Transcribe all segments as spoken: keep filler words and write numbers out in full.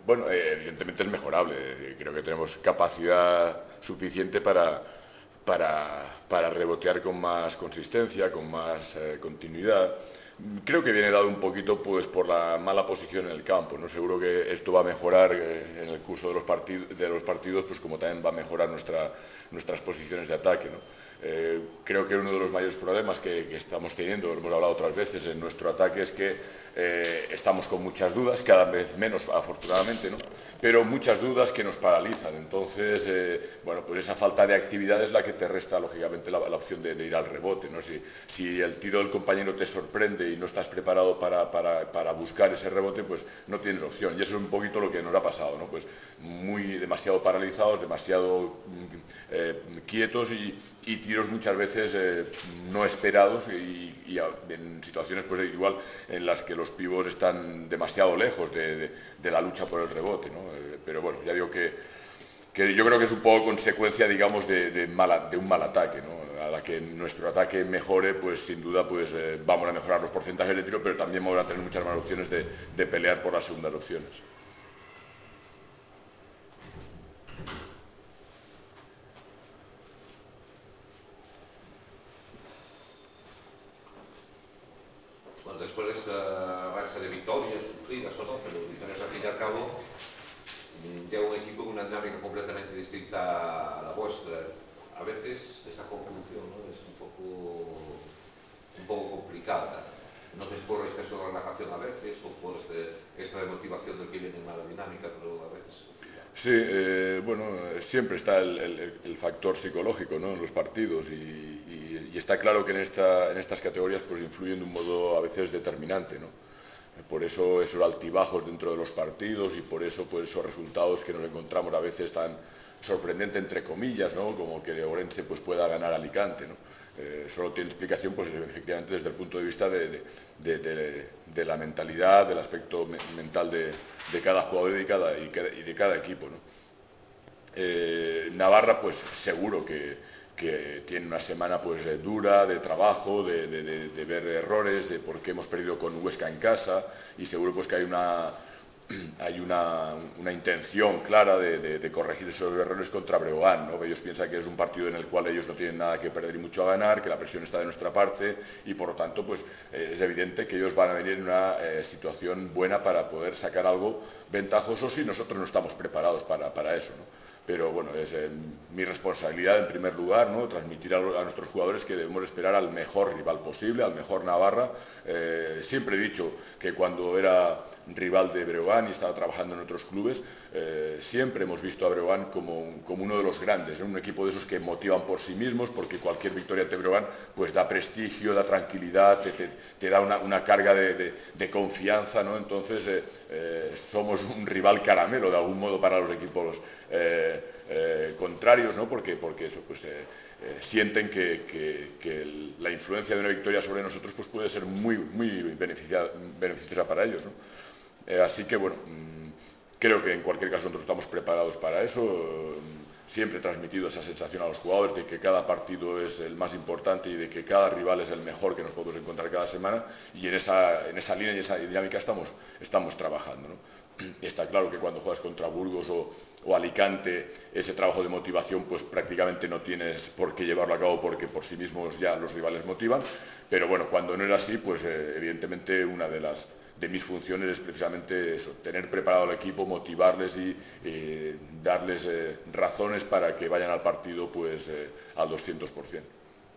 Bueno, eh, evidentemente es mejorable. Eh, Creo que tenemos capacidad suficiente para, para, para rebotear con más consistencia, con más eh, continuidad. Creo que viene dado un poquito pues por la mala posición en el campo, ¿no? Seguro que esto va a mejorar eh, en el curso de los, partid de los partidos, pues como también va a mejorar nuestra, nuestras posiciones de ataque, ¿no? Eh, creo que uno de los mayores problemas que, que estamos teniendo, lo hemos hablado otras veces, en nuestro ataque es que eh, estamos con muchas dudas, cada vez menos afortunadamente, ¿no? Pero muchas dudas que nos paralizan. Entonces, eh, bueno, pues esa falta de actividad es la que te resta, lógicamente, la, la opción de, de ir al rebote, ¿no? Si, si el tiro del compañero te sorprende y no estás preparado para, para, para buscar ese rebote, pues no tienes opción. Y eso es un poquito lo que nos ha pasado, ¿no? Pues muy demasiado paralizados, demasiado eh, quietos y, y tiros muchas veces eh, no esperados y, y en situaciones pues igual en las que los pívos están demasiado lejos de, de, de la lucha por el rebote, ¿no? Eh, pero bueno, ya digo que, que yo creo que es un poco consecuencia, digamos, de, de, mala, de un mal ataque, ¿no? A la que nuestro ataque mejore, pues sin duda pues eh, vamos a mejorar los porcentajes de tiro, pero también vamos a tener muchas más opciones de, de pelear por las segundas opciones. Bueno, después de esta racha de victorias sufridas o no, pero victorias al fin y al cabo, ya un equipo con una dinámica completamente distinta a la vuestra. A veces esa conjunción, ¿no?, es un poco, un poco complicada. No sé si por exceso de relajación a veces o por este extra de motivación del que viene en mala dinámica, pero a veces es complicado. Sí, eh, bueno, siempre está el, el, el, factor psicológico, ¿no?, en los partidos y, y, y está claro que en, esta, en estas categorías pues influyen de un modo a veces determinante, ¿no? Por eso esos altibajos dentro de los partidos y por eso pues esos resultados que nos encontramos a veces tan sorprendentes entre comillas, ¿no?, como que Ourense pues pueda ganar Alicante, ¿no? Eh, solo tiene explicación pues efectivamente desde el punto de vista de, de, de, de, de la mentalidad, del aspecto me mental de, de cada jugador y de cada, y y de cada equipo, ¿no? Eh, Navarra pues seguro que, que tiene una semana pues eh, dura de trabajo, de, de, de, de ver errores, de por qué hemos perdido con Huesca en casa y seguro pues que hay una, hay una, una intención clara de, de, de corregir esos errores contra Breogán, ¿no? Ellos piensan que es un partido en el cual ellos no tienen nada que perder y mucho a ganar, que la presión está de nuestra parte y por lo tanto pues eh, es evidente que ellos van a venir en una eh, situación buena para poder sacar algo ventajoso si nosotros no estamos preparados para, para eso, ¿no? Pero bueno, es eh, mi responsabilidad en primer lugar, ¿no?, transmitir a, a nuestros jugadores que debemos esperar al mejor rival posible, al mejor Navarra. Eh, siempre he dicho que cuando era rival de Breogán y estaba trabajando en otros clubes, eh, siempre hemos visto a Breogán como, como uno de los grandes, ¿no?, un equipo de esos que motivan por sí mismos, porque cualquier victoria ante Breogán pues da prestigio, da tranquilidad, te, te, te da una, una carga de, de, de confianza, ¿no? Entonces eh, eh, somos un rival caramelo de algún modo para los equipos eh, eh, contrarios, ¿no? Porque, porque eso pues eh, eh, sienten que, que, que el, la influencia de una victoria sobre nosotros pues puede ser muy, muy beneficiosa para ellos, ¿no? Eh, así que, bueno, mmm, creo que en cualquier caso nosotros estamos preparados para eso. Eh, siempre he transmitido esa sensación a los jugadores de que cada partido es el más importante y de que cada rival es el mejor que nos podemos encontrar cada semana y en esa, en esa línea y esa dinámica estamos, estamos trabajando, ¿no? Está claro que cuando juegas contra Burgos o, o Alicante, ese trabajo de motivación pues prácticamente no tienes por qué llevarlo a cabo porque por sí mismos ya los rivales motivan, pero bueno, cuando no era así, pues eh, evidentemente una de las de mis funciones es precisamente eso, tener preparado al equipo, motivarles y eh, darles eh, razones para que vayan al partido pues eh, al doscientos por ciento.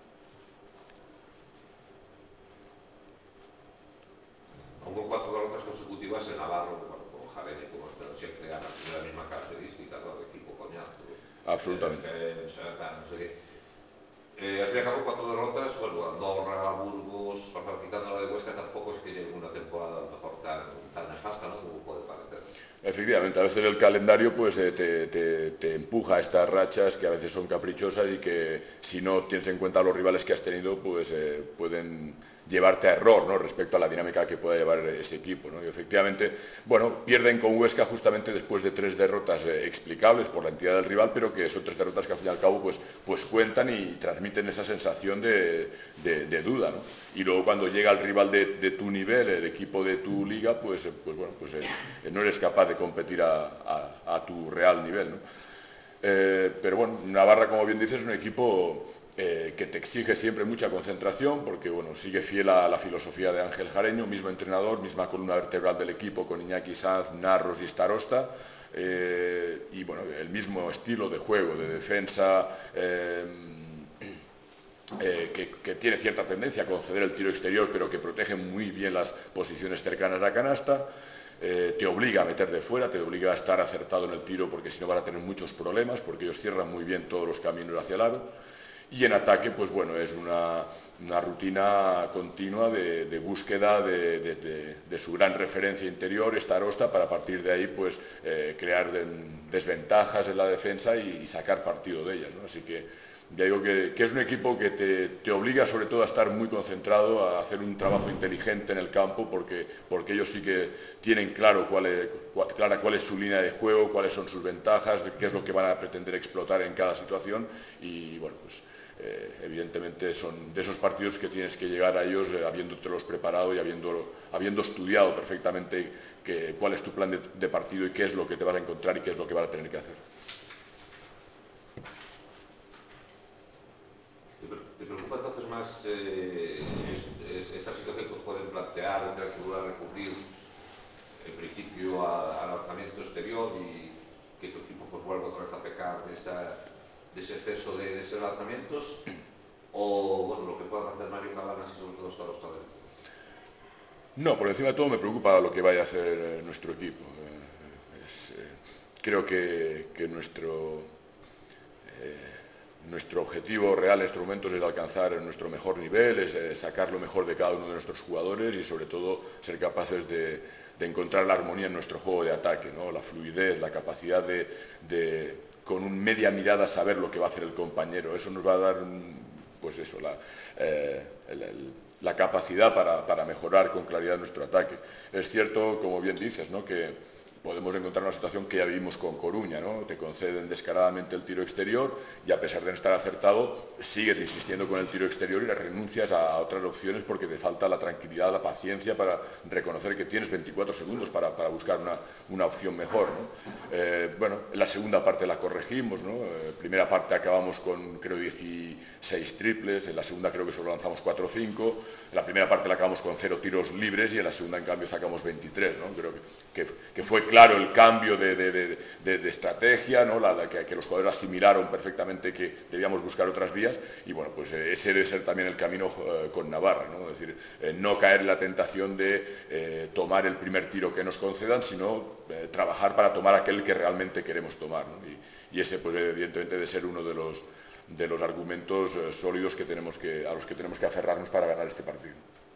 Hubo cuatro derrotas consecutivas en Navarro, bueno, con Jaén y como pero siempre ganas de la misma característica, ¿no?, de equipo coñazo, de Absolutamente. defensa, tal, no sé qué. Eh, al fin y al cabo, cuatro derrotas, bueno, Andorra, Burgos, quitando la de Huesca, tampoco es que lleve una temporada a lo mejor tan, tan nefasta, ¿no?, como puede parecer. Efectivamente, a veces el calendario pues eh, te, te, te empuja a estas rachas que a veces son caprichosas y que si no tienes en cuenta los rivales que has tenido pues eh, pueden llevarte a error, ¿no?, respecto a la dinámica que pueda llevar ese equipo, ¿no? Y efectivamente, bueno, pierden con Huesca justamente después de tres derrotas eh, explicables por la entidad del rival, pero que son tres derrotas que al fin y al cabo pues, pues cuentan y transmiten esa sensación de, de, de duda, ¿no? Y luego cuando llega el rival de, de tu nivel, el equipo de tu liga, pues, pues bueno, pues eh, no eres capaz de competir a, a, a tu real nivel, ¿no? Eh, pero bueno, Navarra, como bien dices, es un equipo eh, que te exige siempre mucha concentración, porque bueno, sigue fiel a la filosofía de Ángel Jareño, mismo entrenador, misma columna vertebral del equipo con Iñaki Sanz, Narros y Starosta, eh, y bueno, el mismo estilo de juego, de defensa, eh, eh, que, que tiene cierta tendencia a conceder el tiro exterior, pero que protege muy bien las posiciones cercanas a canasta. Eh, te obliga a meter de fuera, te obliga a estar acertado en el tiro, porque si no van a tener muchos problemas, porque ellos cierran muy bien todos los caminos hacia el aro. Y en ataque, pues bueno, es una, una rutina continua de, de búsqueda de, de, de, de su gran referencia interior, Starosta, para partir de ahí pues eh, crear de, desventajas en la defensa y, y sacar partido de ellas, ¿no? Así que ya digo que, que es un equipo que te, te obliga sobre todo a estar muy concentrado, a hacer un trabajo inteligente en el campo, porque, porque ellos sí que tienen claro cuál es, cuál, clara cuál es su línea de juego, cuáles son sus ventajas, qué es lo que van a pretender explotar en cada situación. Y bueno, pues eh, evidentemente son de esos partidos que tienes que llegar a ellos eh, habiéndotelos preparado y habiendo, habiendo estudiado perfectamente que, cuál es tu plan de, de partido y qué es lo que te vas a encontrar y qué es lo que vas a tener que hacer. ¿Te preocupa entonces más eh, es, es, esta situación que pueden plantear, de tener que volver a recurrir en principio a, al lanzamiento exterior y que tu equipo pues, vuelva otra vez a pecar de, esa, de ese exceso de, de esos lanzamientos? ¿O bueno, lo que puedan hacer Mario Cabanas y sobre todo hasta los talentos? No, por encima de todo me preocupa lo que vaya a hacer eh, nuestro equipo. Eh, es, eh, creo que, que nuestro... Eh, Nuestro objetivo real en estos momentos es alcanzar nuestro mejor nivel, es eh, sacar lo mejor de cada uno de nuestros jugadores y sobre todo ser capaces de, de encontrar la armonía en nuestro juego de ataque, ¿no? La fluidez, la capacidad de, de, con un media mirada, saber lo que va a hacer el compañero. Eso nos va a dar, pues eso, la, eh, el, el, la capacidad para, para mejorar con claridad nuestro ataque. Es cierto, como bien dices, ¿no?, que podemos encontrar una situación que ya vivimos con Coruña, ¿no? Te conceden descaradamente el tiro exterior y a pesar de no estar acertado, sigues insistiendo con el tiro exterior y renuncias a otras opciones porque te falta la tranquilidad, la paciencia para reconocer que tienes veinticuatro segundos para, para buscar una, una opción mejor, ¿no? Eh, bueno, la segunda parte la corregimos, ¿no? Eh, primera parte acabamos con, creo, dieciséis triples, en la segunda creo que solo lanzamos cuatro o cinco, en la primera parte la acabamos con cero tiros libres y en la segunda, en cambio, sacamos veintitrés, ¿no? Creo que, que, que fue claro el cambio de, de, de, de, de estrategia, ¿no? La, la, que, que los jugadores asimilaron perfectamente que debíamos buscar otras vías y bueno, pues eh, ese debe ser también el camino eh, con Navarra, ¿no? Es decir, eh, no caer en la tentación de eh, tomar el primer tiro que nos concedan, sino eh, trabajar para tomar aquel que realmente queremos tomar, ¿no? Y, y ese pues evidentemente debe ser uno de los, de los argumentos eh, sólidos que tenemos que, a los que tenemos que aferrarnos para ganar este partido.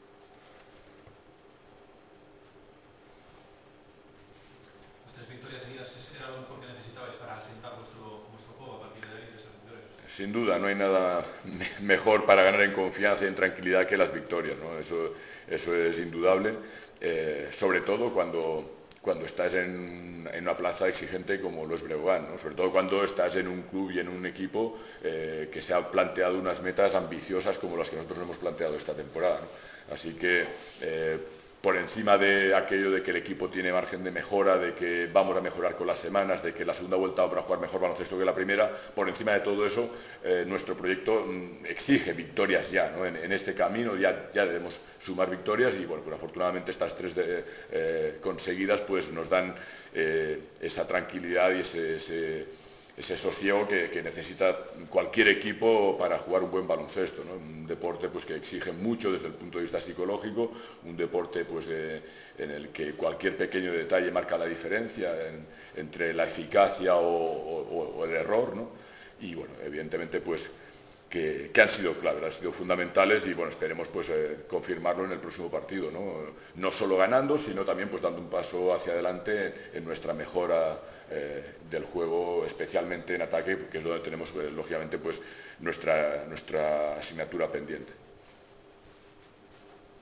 Sin duda, no hay nada mejor para ganar en confianza y en tranquilidad que las victorias, ¿no? Eso, eso es indudable, eh, sobre todo cuando, cuando estás en, en una plaza exigente como lo es Breogán, ¿no? Sobre todo cuando estás en un club y en un equipo eh, que se han planteado unas metas ambiciosas como las que nosotros hemos planteado esta temporada, ¿no? Así que eh, por encima de aquello de que el equipo tiene margen de mejora, de que vamos a mejorar con las semanas, de que la segunda vuelta vamos a jugar mejor baloncesto que la primera, por encima de todo eso, eh, nuestro proyecto mm, exige victorias ya, ¿no? En, en este camino ya, ya debemos sumar victorias y, bueno, pues afortunadamente estas tres de, eh, conseguidas pues nos dan eh, esa tranquilidad y ese... ese ese sosiego que, que necesita cualquier equipo para jugar un buen baloncesto, ¿no? Un deporte pues, que exige mucho desde el punto de vista psicológico, un deporte pues, eh, en el que cualquier pequeño detalle marca la diferencia en, entre la eficacia o, o, o el error, ¿no? Y bueno, evidentemente pues que, que han sido claves, han sido fundamentales y bueno, esperemos pues eh, confirmarlo en el próximo partido, ¿no? No solo ganando, sino también pues dando un paso hacia adelante en nuestra mejora eh, del juego, especialmente en ataque, que es donde tenemos eh, lógicamente pues nuestra, nuestra asignatura pendiente.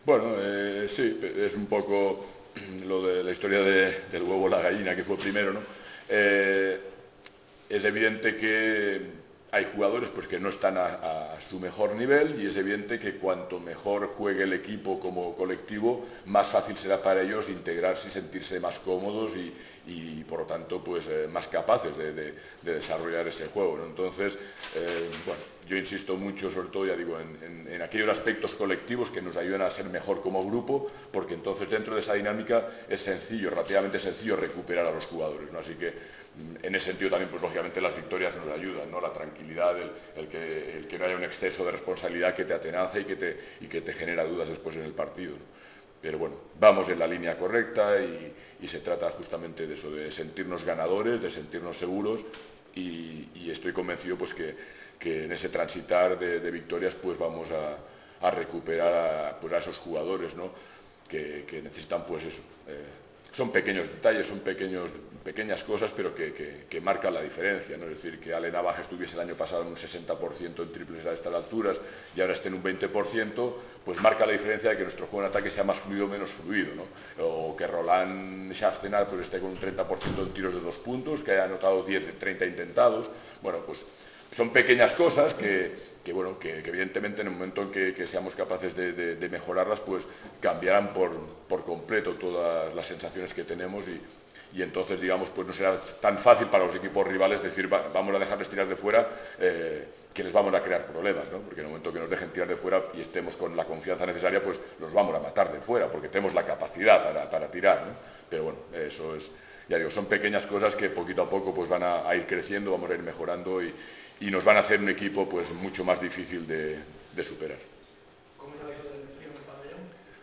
Bueno, eh, sí, es un poco lo de la historia de, del huevo o la gallina, que fue primero, ¿no? Eh, es evidente que hay jugadores pues, que no están a, a su mejor nivel y es evidente que cuanto mejor juegue el equipo como colectivo, más fácil será para ellos integrarse y sentirse más cómodos y, y por lo tanto pues, eh, más capaces de, de, de desarrollar ese juego, ¿no? Entonces, eh, bueno, yo insisto mucho, sobre todo, ya digo, en, en, en aquellos aspectos colectivos que nos ayudan a ser mejor como grupo, porque entonces dentro de esa dinámica es sencillo, relativamente sencillo recuperar a los jugadores, ¿no? Así que en ese sentido también, pues lógicamente las victorias nos ayudan, ¿no? La tranquilidad, el, el, que, el que no haya un exceso de responsabilidad que te atenaza y que te, y que te genera dudas después en el partido, ¿no? Pero bueno, vamos en la línea correcta y, y se trata justamente de eso, de sentirnos ganadores, de sentirnos seguros y, y estoy convencido pues que, que en ese transitar de, de victorias pues vamos a, a recuperar a, pues a esos jugadores, ¿no? que, que necesitan pues eso. Eh, son pequeños detalles, son pequeños, pequeñas cosas, pero que, que, que marcan la diferencia, ¿no? Es decir, que Ale Navaja estuviese el año pasado en un sesenta por ciento en triples a estas alturas y ahora esté en un veinte por ciento, pues marca la diferencia de que nuestro juego en ataque sea más fluido o menos fluido, ¿no? O que Roland Schaftenar pues, esté con un treinta por ciento en tiros de dos puntos, que haya anotado diez de treinta intentados. Bueno, pues son pequeñas cosas que, que, bueno, que, que evidentemente en el momento en que, que seamos capaces de, de, de mejorarlas, pues cambiarán por, por completo todas las sensaciones que tenemos y, y entonces, digamos, pues no será tan fácil para los equipos rivales decir, va, vamos a dejarles tirar de fuera, eh, que les vamos a crear problemas, ¿no? Porque en el momento que nos dejen tirar de fuera y estemos con la confianza necesaria, pues los vamos a matar de fuera, porque tenemos la capacidad para, para tirar, ¿no? Pero bueno, eso es, ya digo, son pequeñas cosas que poquito a poco pues van a, a ir creciendo, vamos a ir mejorando y, y nos van a hacer un equipo pues mucho más difícil de, de superar. ¿Cómo lleváis lo del frío en el pabellón?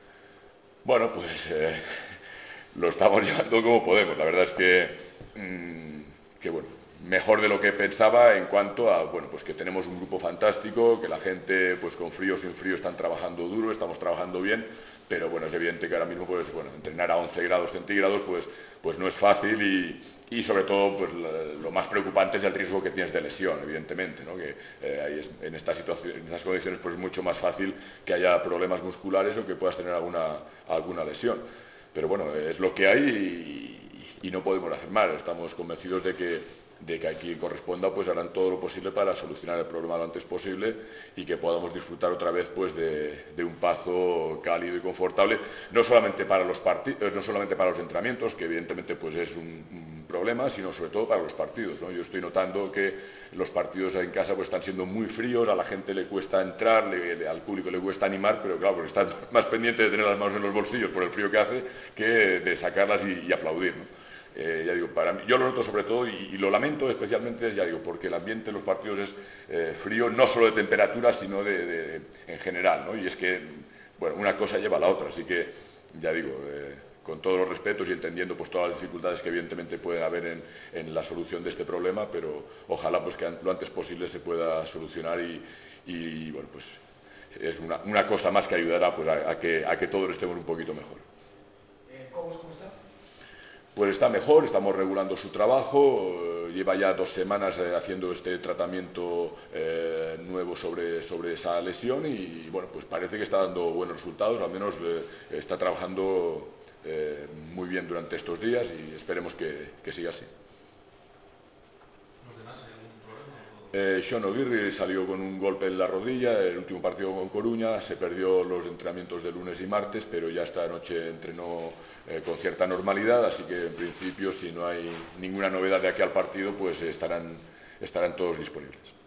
Bueno, pues eh, lo estamos llevando como podemos. La verdad es que, mmm, que bueno, mejor de lo que pensaba en cuanto a, bueno, pues que tenemos un grupo fantástico, que la gente, pues con frío o sin frío, están trabajando duro, estamos trabajando bien, pero bueno, es evidente que ahora mismo, pues bueno, entrenar a once grados centígrados, pues, pues no es fácil y, y sobre todo, pues lo más preocupante es el riesgo que tienes de lesión, evidentemente, ¿no? Que eh, ahí es, en esta situación, en estas condiciones, pues es mucho más fácil que haya problemas musculares o que puedas tener alguna, alguna lesión. Pero bueno, es lo que hay y, y no podemos hacer mal. Estamos convencidos de que, de que aquí corresponda, pues harán todo lo posible para solucionar el problema lo antes posible y que podamos disfrutar otra vez pues de, de un Pazo cálido y confortable, no solamente para los partidos, no solamente para los entrenamientos, que evidentemente pues es un, un problema, sino sobre todo para los partidos, ¿no? Yo estoy notando que los partidos en casa pues están siendo muy fríos, a la gente le cuesta entrar, le, le, al público le cuesta animar, pero claro, porque están más pendientes de tener las manos en los bolsillos por el frío que hace que de sacarlas y, y aplaudir, ¿no? Eh, ya digo, para mí, yo lo noto sobre todo y, y lo lamento especialmente, ya digo, porque el ambiente de los partidos es eh, frío, no solo de temperatura, sino de, de, de, en general, ¿no? Y es que, bueno, una cosa lleva a la otra, así que, ya digo, eh, con todos los respetos y entendiendo pues todas las dificultades que evidentemente pueden haber en, en la solución de este problema, pero ojalá pues que lo antes posible se pueda solucionar y, y bueno, pues es una, una cosa más que ayudará pues a, a, que, a que todos estemos un poquito mejor. Eh, ¿Cobos cómo está? Pues está mejor, estamos regulando su trabajo, eh, lleva ya dos semanas eh, haciendo este tratamiento eh, nuevo sobre, sobre esa lesión y bueno, pues parece que está dando buenos resultados, al menos eh, está trabajando eh, muy bien durante estos días y esperemos que, que siga así. ¿Los demás hay algún problema? Eh, Sean O'Girri salió con un golpe en la rodilla, el último partido con Coruña, se perdió los entrenamientos de lunes y martes, pero ya esta noche entrenó eh, con cierta normalidad, así que en principio si no hay ninguna novedad de aquí al partido, pues estarán, estarán todos disponibles.